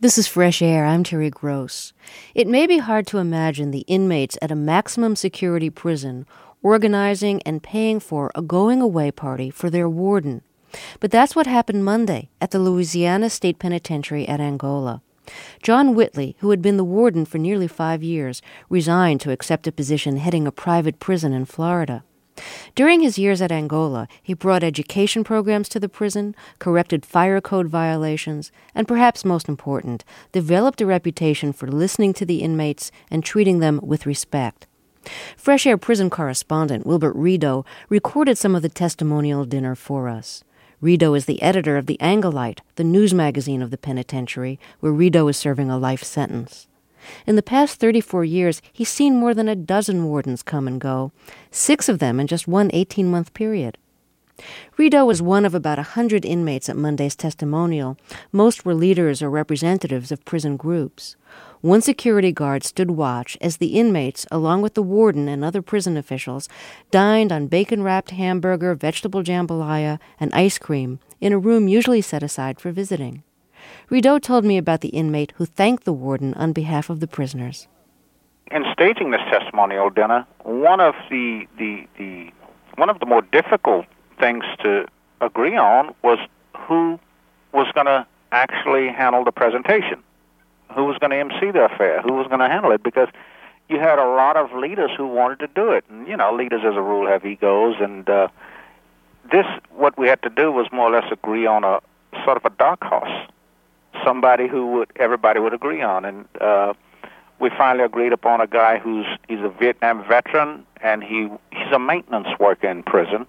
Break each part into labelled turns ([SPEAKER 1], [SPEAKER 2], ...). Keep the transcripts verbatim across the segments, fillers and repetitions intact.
[SPEAKER 1] This is Fresh Air. I'm Terry Gross. It may be hard to imagine the inmates at a maximum security prison organizing and paying for a going-away party for their warden. But that's what happened Monday at the Louisiana State Penitentiary at Angola. John Whitley, who had been the warden for nearly five years, resigned to accept a position heading a private prison in Florida. During his years at Angola, he brought education programs to the prison, corrected fire code violations, and perhaps most important, developed a reputation for listening to the inmates and treating them with respect. Fresh Air prison correspondent Wilbert Rideau recorded some of the testimonial dinner for us. Rideau is the editor of The Angolite, the news magazine of the penitentiary, where Rideau is serving a life sentence. In the past thirty-four years, he's seen more than a dozen wardens come and go, six of them in just one eighteen-month period. Rideau was one of about a hundred inmates at Monday's testimonial. Most were leaders or representatives of prison groups. One security guard stood watch as the inmates, along with the warden and other prison officials, dined on bacon-wrapped hamburger, vegetable jambalaya, and ice cream in a room usually set aside for visiting. Rideau told me about the inmate who thanked the warden on behalf of the prisoners.
[SPEAKER 2] In staging this testimonial dinner, one of the, the, the one of the more difficult things to agree on was who was going to actually handle the presentation, who was going to emcee the affair, who was going to handle it, because you had a lot of leaders who wanted to do it. And, you know, leaders as a rule have egos, and uh, this, what we had to do was more or less agree on a sort of a dark horse, somebody who would everybody would agree on. And uh, we finally agreed upon a guy who's he's a Vietnam veteran, and he he's a maintenance worker in prison.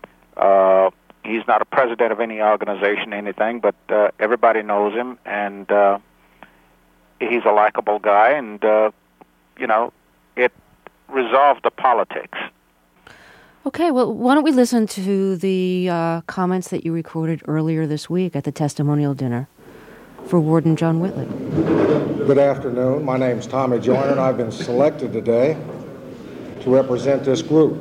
[SPEAKER 2] Uh, he's not a president of any organization, anything, but uh, everybody knows him, and uh, he's a likable guy, and, uh, you know, it resolved the politics.
[SPEAKER 1] Okay, well, why don't we listen to the uh, comments that you recorded earlier this week at the testimonial dinner for Warden John Whitley.
[SPEAKER 3] Good afternoon. My name's Tommy Joyner, and I've been selected today to represent this group.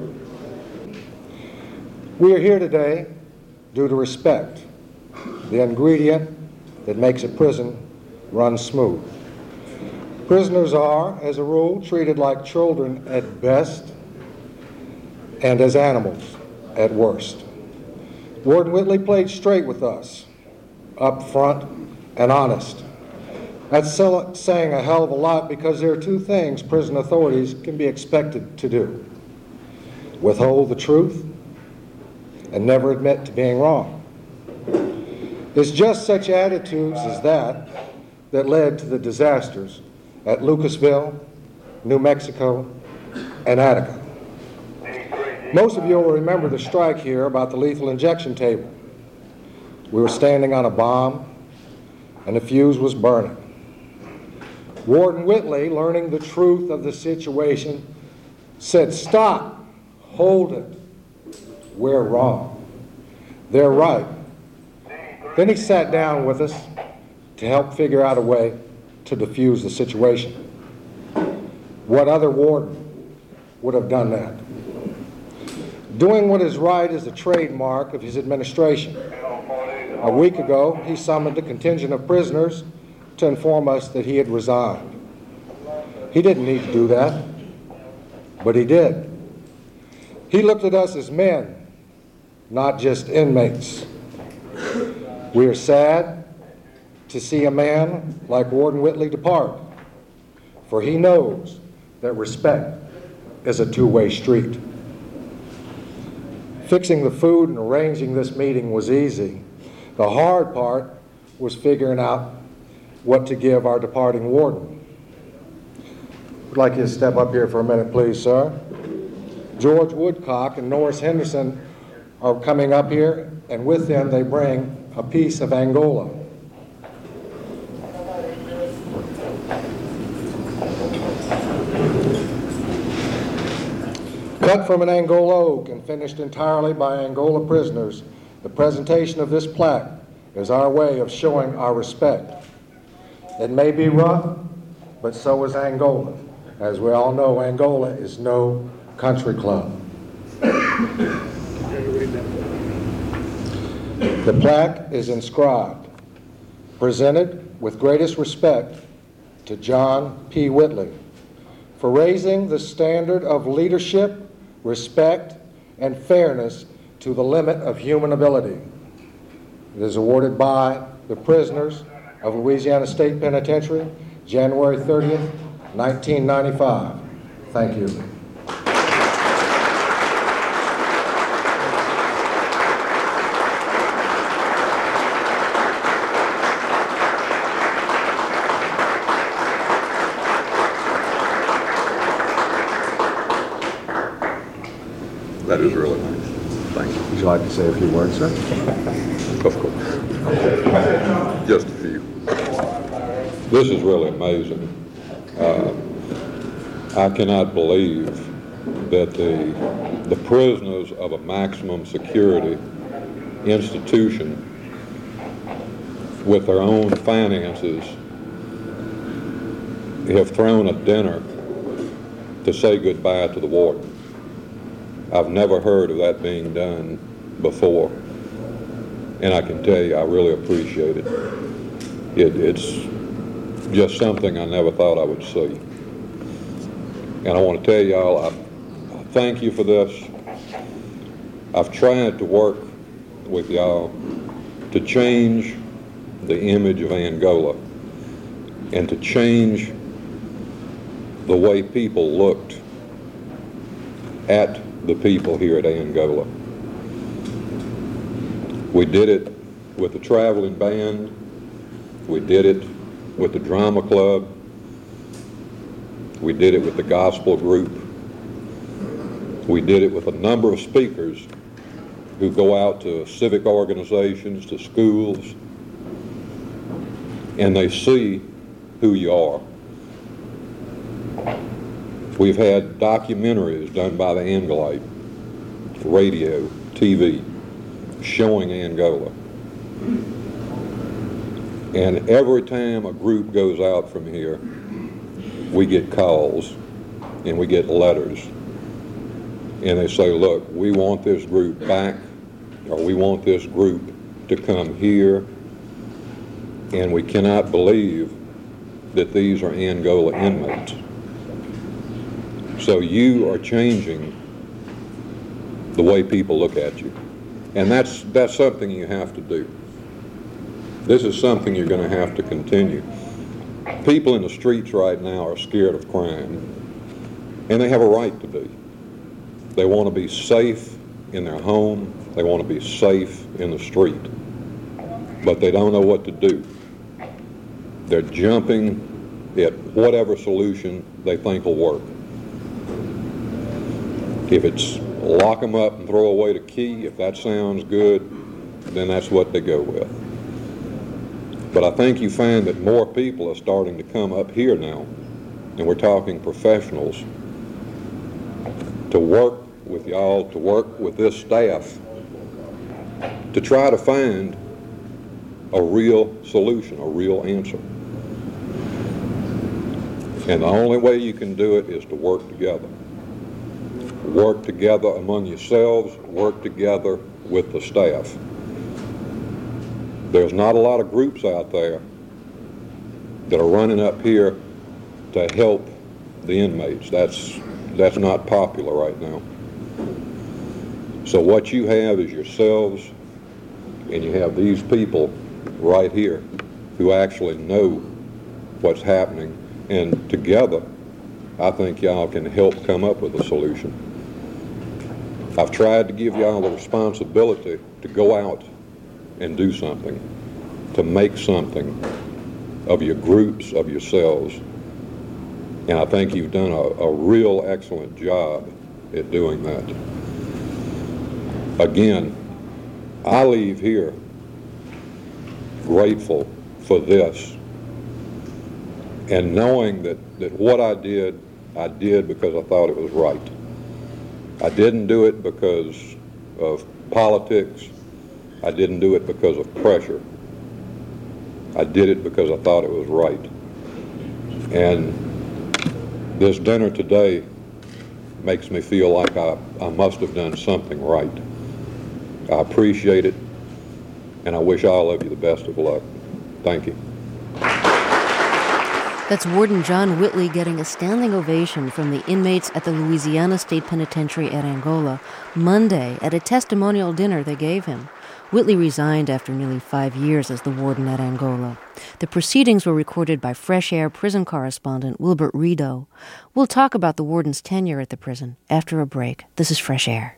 [SPEAKER 3] We are here today due to respect, the ingredient that makes a prison run smooth. Prisoners are, as a rule, treated like children at best and as animals at worst. Warden Whitley played straight with us, up front and honest. That's saying a hell of a lot, because there are two things prison authorities can be expected to do: withhold the truth and never admit to being wrong. It's just such attitudes as that that led to the disasters at Lucasville, New Mexico, and Attica. Most of you will remember the strike here about the lethal injection table. We were standing on a bomb, and the fuse was burning. Warden Whitley, learning the truth of the situation, said, "Stop, hold it. We're wrong. They're right." Then he sat down with us to help figure out a way to defuse the situation. What other warden would have done that? Doing what is right is the trademark of his administration. A week ago, he summoned a contingent of prisoners to inform us that he had resigned. He didn't need to do that, but he did. He looked at us as men, not just inmates. We are sad to see a man like Warden Whitley depart, for he knows that respect is a two-way street. Fixing the food and arranging this meeting was easy. The hard part was figuring out what to give our departing warden. I'd like you to step up here for a minute, please, sir. George Woodcock and Norris Henderson are coming up here, and with them they bring a piece of Angola. Cut from an Angola oak and finished entirely by Angola prisoners, the presentation of this plaque is our way of showing our respect. It may be rough, but so is Angola. As we all know, Angola is no country club. The plaque is inscribed, presented with greatest respect to John P. Whitley for raising the standard of leadership, respect, and fairness to the limit of human ability. It is awarded by the prisoners of Louisiana State Penitentiary, January thirtieth, nineteen ninety-five. Thank you.
[SPEAKER 4] That is really nice. Thank you.
[SPEAKER 3] Would you like to say a few words, sir?
[SPEAKER 4] Of course. Just a few. This is really amazing. Uh, I cannot believe that the, the prisoners of a maximum security institution with their own finances have thrown a dinner to say goodbye to the warden. I've never heard of that being done before, and I can tell you I really appreciate it. it. It's just something I never thought I would see. And I want to tell y'all, I thank you for this. I've tried to work with y'all to change the image of Angola and to change the way people looked at the people here at Angola. We did it with the traveling band. We did it with the drama club. We did it with the gospel group. We did it with a number of speakers who go out to civic organizations, to schools, and they see who you are. We've had documentaries done by the Angolite, radio, T V, showing Angola. And every time a group goes out from here, we get calls and we get letters. And they say, look, we want this group back, or we want this group to come here, and we cannot believe that these are Angola inmates. So you are changing the way people look at you. And that's, that's something you have to do. This is something you're going to have to continue. People in the streets right now are scared of crime, and they have a right to be. They want to be safe in their home. They want to be safe in the street. But they don't know what to do. They're jumping at whatever solution they think will work. If it's lock them up and throw away the key, if that sounds good, then that's what they go with. But I think you find that more people are starting to come up here now, and we're talking professionals, to work with y'all, to work with this staff, to try to find a real solution, a real answer. And the only way you can do it is to work together. Work together among yourselves, work together with the staff. There's not a lot of groups out there that are running up here to help the inmates. That's, that's not popular right now. So what you have is yourselves, and you have these people right here who actually know what's happening, and together I think y'all can help come up with a solution. I've tried to give y'all the responsibility to go out and do something, to make something of your groups, of yourselves. And I think you've done a, a real excellent job at doing that. Again, I leave here grateful for this, and knowing that, that what I did, I did because I thought it was right. I didn't do it because of politics. I didn't do it because of pressure. I did it because I thought it was right. And this dinner today makes me feel like I, I must have done something right. I appreciate it, and I wish all of you the best of luck. Thank you.
[SPEAKER 1] That's Warden John Whitley getting a standing ovation from the inmates at the Louisiana State Penitentiary at Angola Monday at a testimonial dinner they gave him. Whitley resigned after nearly five years as the warden at Angola. The proceedings were recorded by Fresh Air prison correspondent Wilbert Rideau. We'll talk about the warden's tenure at the prison after a break. This is Fresh Air.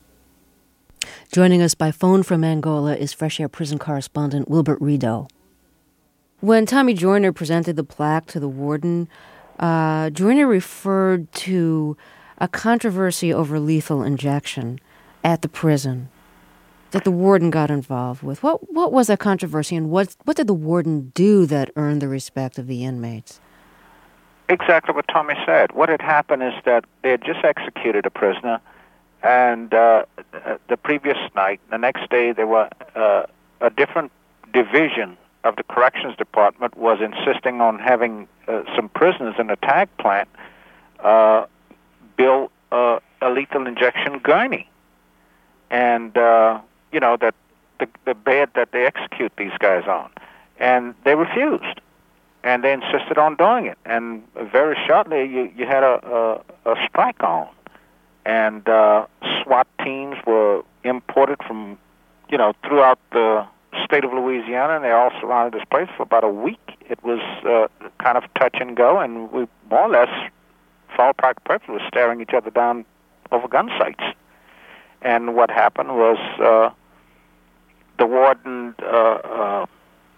[SPEAKER 1] Joining us by phone from Angola is Fresh Air prison correspondent Wilbert Rideau. When Tommy Joyner presented the plaque to the warden, uh, Joyner referred to a controversy over lethal injection at the prison that the warden got involved with. What what was that controversy, and what what did the warden do that earned the respect of the inmates?
[SPEAKER 2] Exactly what Tommy said. What had happened is that they had just executed a prisoner, and uh, the previous night, the next day, there were uh, a different division of the corrections department was insisting on having uh, some prisoners in a tag plant uh, build uh, a lethal injection gurney. And, uh, you know, that the, the bed that they execute these guys on. And they refused. And they insisted on doing it. And very shortly, you, you had a, a, a strike on. And uh, SWAT teams were imported from, you know, throughout the state of Louisiana, and they all surrounded this place for about a week. It was uh, kind of touch and go, and we more or less, for all practical purposes, were staring each other down over gun sights. And what happened was uh, the warden uh, uh,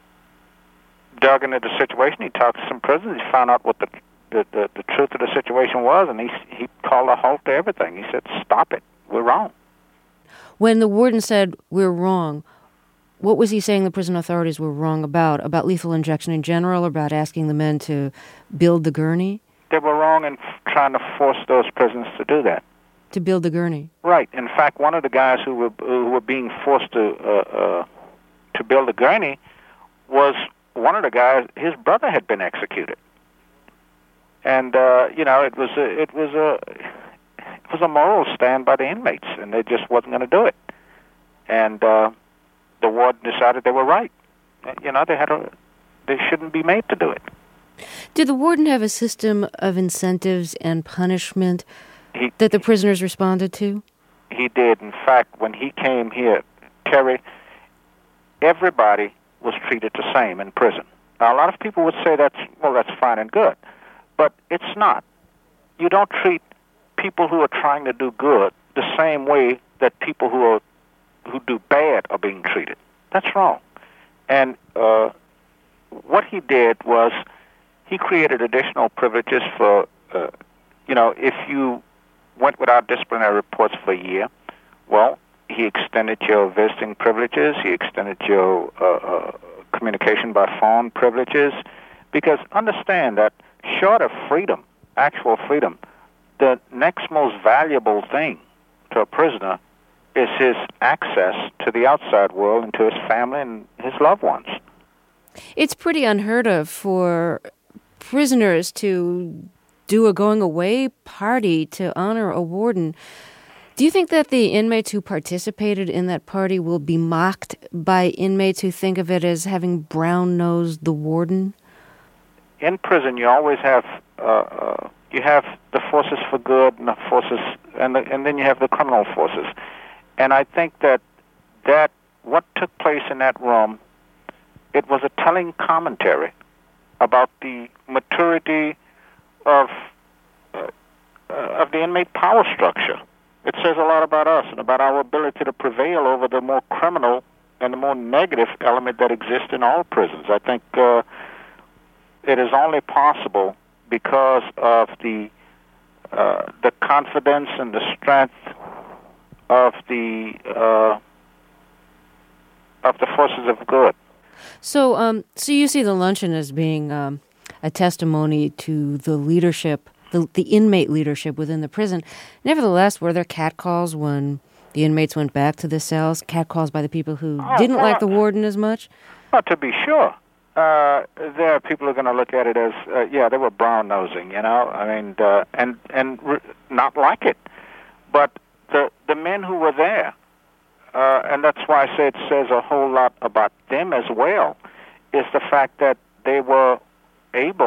[SPEAKER 2] dug into the situation. He talked to some prisoners. He found out what the the, the, the truth of the situation was, and he he called a halt to everything. He said, "Stop it. We're wrong."
[SPEAKER 1] When the warden said, "We're wrong," what was he saying the prison authorities were wrong about? About lethal injection in general, or about asking the men to build the gurney?
[SPEAKER 2] They were wrong in f- trying to force those prisoners to do that.
[SPEAKER 1] To build the gurney?
[SPEAKER 2] Right. In fact, one of the guys who were who were being forced to uh, uh, to build the gurney was one of the guys. His brother had been executed, and uh, you know it was a, it was a it was a moral stand by the inmates, and they just wasn't going to do it. And uh, the warden decided they were right. You know, they had a, they shouldn't be made to do it.
[SPEAKER 1] Did the warden have a system of incentives and punishment he, that the prisoners responded to?
[SPEAKER 2] He did. In fact, when he came here, Terry, everybody was treated the same in prison. Now, a lot of people would say that's, well, that's fine and good, but it's not. You don't treat people who are trying to do good the same way that people who are who do bad are being treated. That's wrong. And uh, what he did was he created additional privileges for, uh, you know, if you went without disciplinary reports for a year, well, he extended your visiting privileges, he extended your uh, uh, communication by phone privileges, because understand that short of freedom, actual freedom, the next most valuable thing to a prisoner is his access to the outside world and to his family and his loved ones.
[SPEAKER 1] It's pretty unheard of for prisoners to do a going-away party to honor a warden. Do you think that the inmates who participated in that party will be mocked by inmates who think of it as having brown-nosed the warden?
[SPEAKER 2] In prison, you always have uh, uh, you have the forces for good and the forces, and the, and then you have the criminal forces. And I think that that what took place in that room, it was a telling commentary about the maturity of uh, uh, of the inmate power structure. It says a lot about us and about our ability to prevail over the more criminal and the more negative element that exists in all prisons. I think uh, it is only possible because of the uh, the confidence and the strength of the uh, of the forces of good.
[SPEAKER 1] So, um, so you see the luncheon as being um, a testimony to the leadership, the, the inmate leadership within the prison. Nevertheless, were there catcalls when the inmates went back to the cells? Catcalls by the people who
[SPEAKER 2] oh,
[SPEAKER 1] didn't
[SPEAKER 2] well,
[SPEAKER 1] like the warden as much?
[SPEAKER 2] Well, to be sure. Uh, there are people who are going to look at it as, uh, yeah, they were brown-nosing, you know, I mean, uh, and and re- not like it. But the the men who were there, uh, and that's why I say it says a whole lot about them as well, is the fact that they were able,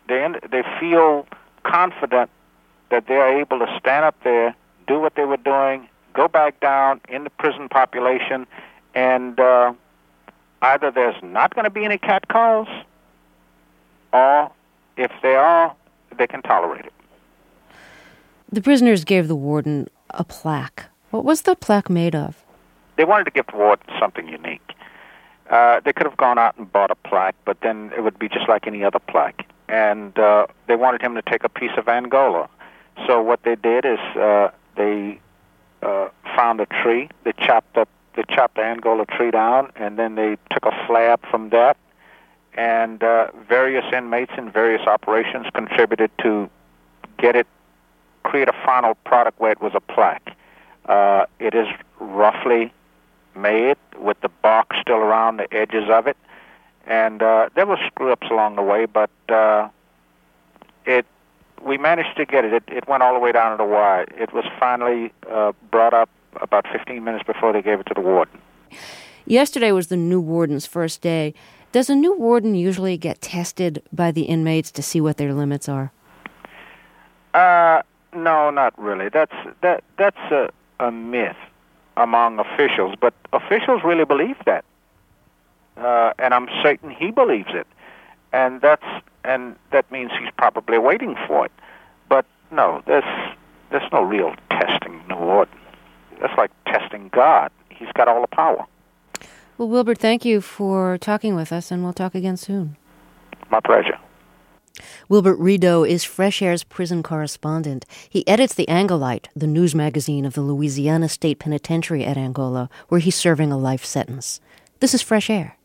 [SPEAKER 2] They they feel confident that they're able to stand up there, do what they were doing, go back down in the prison population, and uh, either there's not going to be any catcalls, or if there are, they can tolerate it.
[SPEAKER 1] The prisoners gave the warden a plaque. What was the plaque made of?
[SPEAKER 2] They wanted to give the warden something unique. Uh, they could have gone out and bought a plaque, but then it would be just like any other plaque. And uh, they wanted him to take a piece of Angola. So what they did is uh, they uh, found a tree. They chopped up, they chopped the Angola tree down, and then they took a slab from that. And uh, various inmates in various operations contributed to get it, create a final product where it was a plaque. Uh, it is roughly made with the bark still around the edges of it. And uh, there were screw-ups along the way, but uh, it we managed to get it. it. It went all the way down to the wire. It was finally uh, brought up about fifteen minutes before they gave it to the warden.
[SPEAKER 1] Yesterday was the new warden's first day. Does a new warden usually get tested by the inmates to see what their limits are?
[SPEAKER 2] Uh, no, not really. That's that. That's a, a myth among officials, but officials really believe that, uh, and I'm certain he believes it, and that's and that means he's probably waiting for it. But no, there's there's no real testing the warden. That's like testing God. He's got all the power.
[SPEAKER 1] Well, Wilbert, thank you for talking with us, and we'll talk again soon.
[SPEAKER 2] My pleasure.
[SPEAKER 1] Wilbert Rideau is Fresh Air's prison correspondent. He edits The Angolite, the news magazine of the Louisiana State Penitentiary at Angola, where he's serving a life sentence. This is Fresh Air.